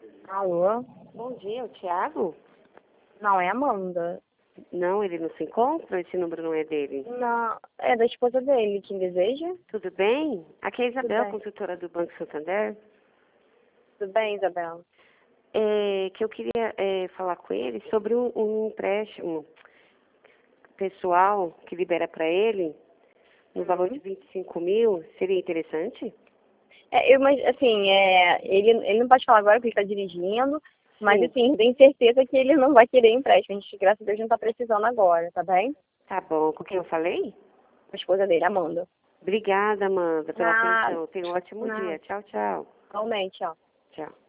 Alô? Bom dia, o Thiago? Não, é Amanda. Não, ele não se encontra? Esse número não é dele. Não, é da esposa dele. Quem deseja? Tudo bem? Aqui é a Tudo Isabel, bem. consultora do Banco Santander. Tudo bem, Isabela? Que eu queria falar com ele sobre um empréstimo pessoal que libera para ele no valor de 25 mil. Seria interessante? Mas assim, ele não pode falar agora porque ele está dirigindo, mas Sim. assim, tenho certeza que ele não vai querer empréstimo. A gente, graças a Deus, não está precisando agora, tá bem? Tá bom. Com quem eu falei? A esposa dele, Amanda. Obrigada, Amanda, pela Nada, atenção. Tenha um ótimo dia. nada. Tchau, tchau. Realmente, ó. Tchau.